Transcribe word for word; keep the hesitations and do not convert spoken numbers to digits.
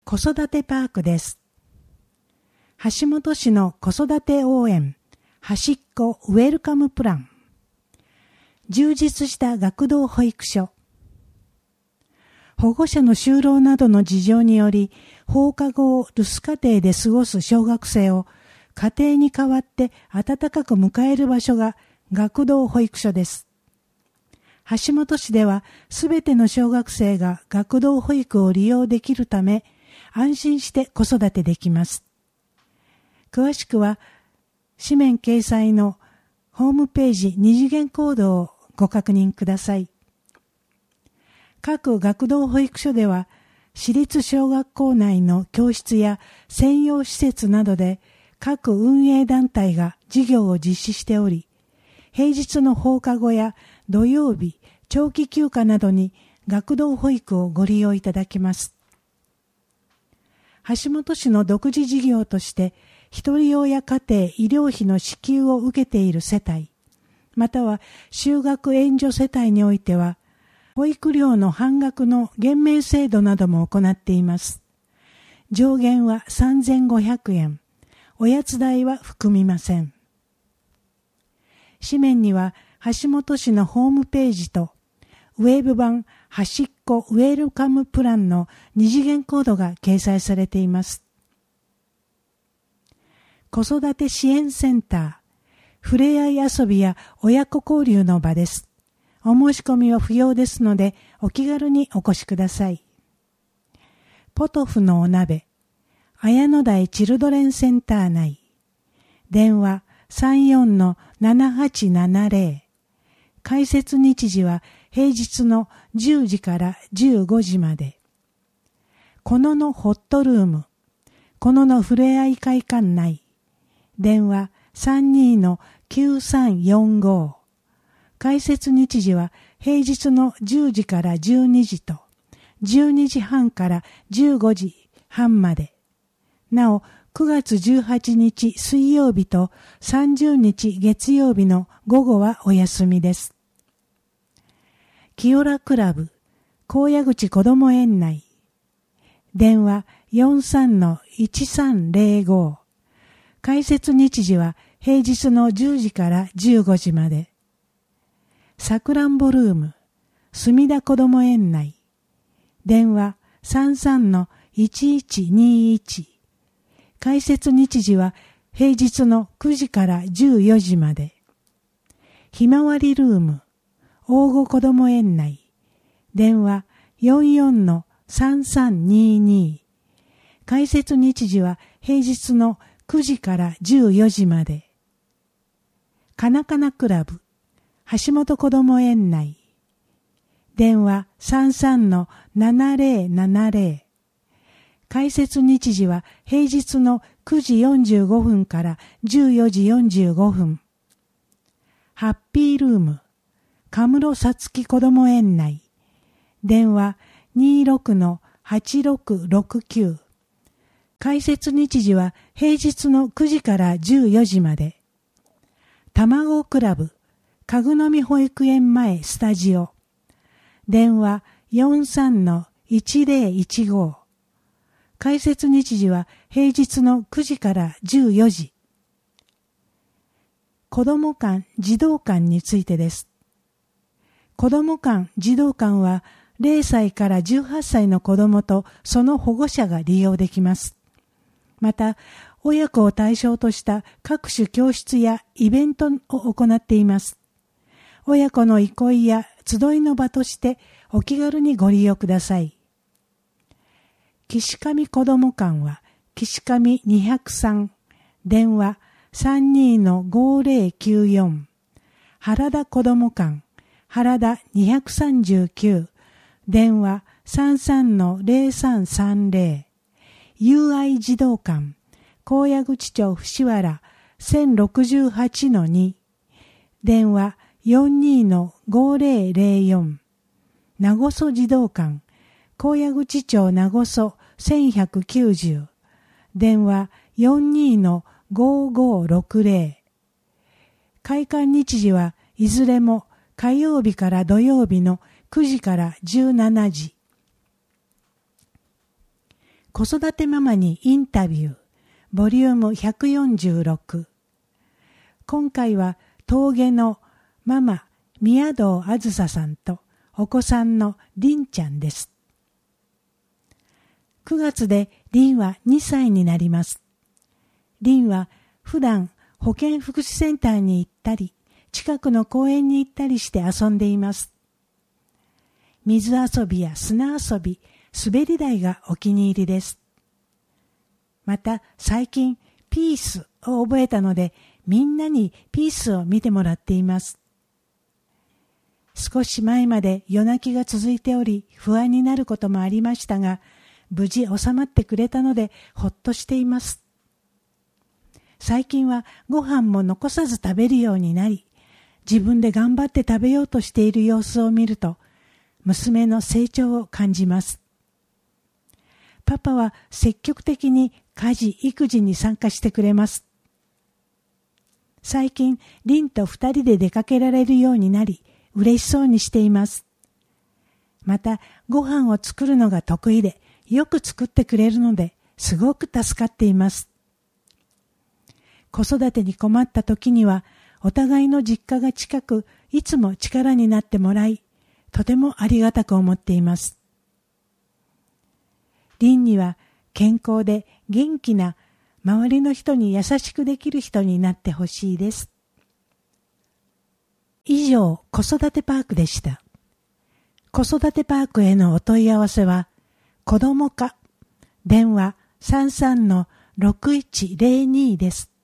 子育てパークです。橋本市の子育て応援、端っこウェルカムプラン。充実した学童保育所。保護者の就労などの事情により、放課後を留守家庭で過ごす小学生を家庭に代わって温かく迎える場所が学童保育所です。橋本市ではすべての小学生が学童保育を利用できるため、安心して子育てできます。詳しくは、紙面掲載のホームページ二次元コードをご確認ください。各学童保育所では、私立小学校内の教室や専用施設などで各運営団体が事業を実施しており、平日の放課後や土曜日、長期休暇などに学童保育をご利用いただけます。橋本市の独自事業として、一人親家庭医療費の支給を受けている世帯、または就学援助世帯においては、保育料の半額の減免制度なども行っています。上限はさんぜんごひゃくえん、おやつ代は含みません。紙面には橋本市のホームページと、ウェブ版端っこウェルカムプランの二次元コードが掲載されています。子育て支援センター、ふれあい遊びや親子交流の場です。お申し込みは不要ですので、お気軽にお越しください。ポトフのお鍋、綾野台チルドレンセンター内、電話 さんよんのななはちななぜろ、開設日時は平日のじゅうじからじゅうごじまで。こののホットルーム、こののふれあい会館内、電話 さんにのきゅうさんよんご。開設日時は平日のじゅうじからじゅうにじと、じゅうにじはんからじゅうごじはんまで。なお、くがつじゅうはちにち水曜日とさんじゅうにち月曜日の午後はお休みです。清良クラブ、高野口こども園内。電話 よんさんのいちさんぜろご。開設日時は平日のじゅうじからじゅうごじまで。さくらんぼルーム、墨田こども園内。電話 さんさんのいちいちにいち。開設日時は平日のくじからじゅうよじまで。ひまわりルーム、大子こども園内。電話 よんよんのさんさんにに。開設日時は平日のくじからじゅうよじまで。かなかなクラブ、橋本こども園内。電話 さんさんのななぜろななぜろ。開設日時は平日のくじよんじゅうごふんからじゅうよじよんじゅうごふん。ハッピールーム、かむろさつきこども園内。電話 にじゅうろくのはちろくろくきゅう。開設日時は平日のくじからじゅうよじまで。たまごクラブ、かぐのみ保育園前スタジオ。電話 よんさんのいちぜろいちご。開設日時は平日のくじからじゅうよじ。子ども館、児童館についてです。子ども館、児童館はぜろさいからじゅうはっさいの子どもとその保護者が利用できます。また、親子を対象とした各種教室やイベントを行っています。親子の憩いや集いの場としてお気軽にご利用ください。岸上子ども館は岸上にひゃくさん、電話 さんにのごぜろきゅうよん。原田子ども館、原田にひゃくさんじゅうきゅう、電話 さんさんのぜろさんさんぜろ。友愛児童館、高野口町伏原せんろくじゅうはちのに、電話 よんにのごぜろぜろよん。名護蘇児童館、高野口町名護蘇せんひゃくきゅうじゅう、電話 よんにのごごろくぜろ。開館日時はいずれも火曜日から土曜日のくじからじゅうしちじ。 子育てママにインタビューボリュームひゃくよんじゅうろく。今回は峠のママ宮堂あずささんとお子さんのりんちゃんです。くがつでりんはにさいになります。りんは普段保健福祉センターに行ったり、近くの公園に行ったりして遊んでいます。水遊びや砂遊び、滑り台がお気に入りです。また最近ピースを覚えたので、みんなにピースを見てもらっています。少し前まで夜泣きが続いており、不安になることもありましたが、無事収まってくれたのでほっとしています。最近はご飯も残さず食べるようになり、自分で頑張って食べようとしている様子を見ると、娘の成長を感じます。パパは積極的に家事・育児に参加してくれます。最近、りんと二人で出かけられるようになり、嬉しそうにしています。また、ご飯を作るのが得意で、よく作ってくれるので、すごく助かっています。子育てに困った時には、お互いの実家が近く、いつも力になってもらい、とてもありがたく思っています。りんには健康で元気な周りの人に優しくできる人になってほしいです。以上、子育てパークでした。子育てパークへのお問い合わせは、子ども課、電話 さんさんのろくいちゼロに です。